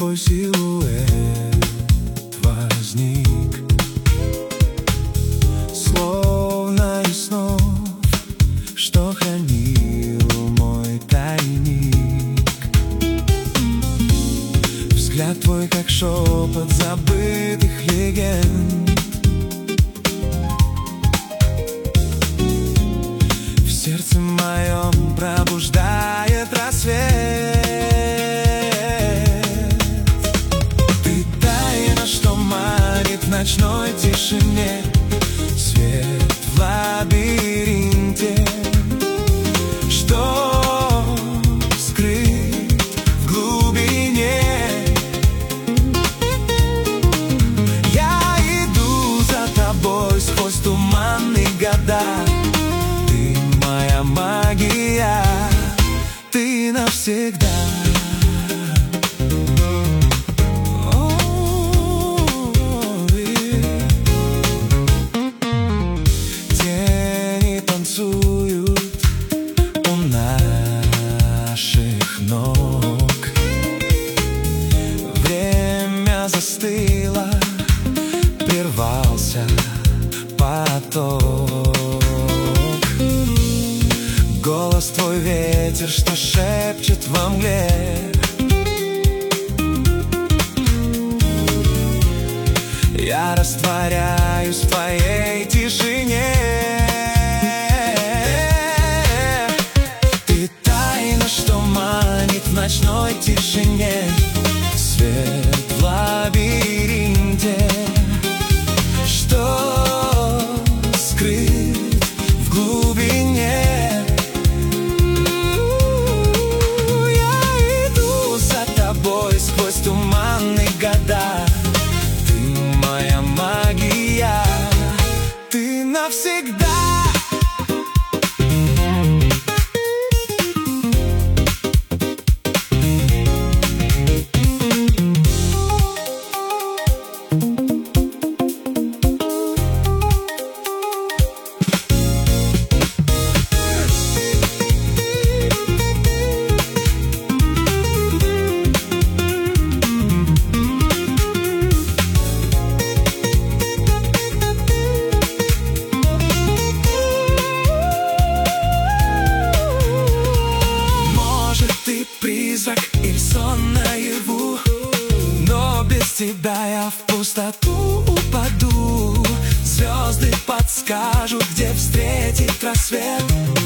твой силуэт возник, словно из снов, что хранил мой тайник. Взгляд твой, как шепот забытых легенд. В сердце моем пробуждает рассвет. Ты тайна, что манит в ночной тишине, свет в лабиринте, что скрыт в глубине. Я иду за тобой сквозь туманные года. Ты моя магия, ты навсегда. Тени танцуют у наших ног. Время застыло, прервался поток. Голос твой ветер, что шепчет во мгле. Я растворяюсь в твоей тишине. Ты тайна, что манит в ночной тишине, свет в лабиринте, что скрыт в глубине. Я иду за тобой сквозь туманные года. Моя магия, ты навсегда. Призрак или сон наяву, но без тебя я в пустоту упаду. Звезды подскажут, где встретить рассвет.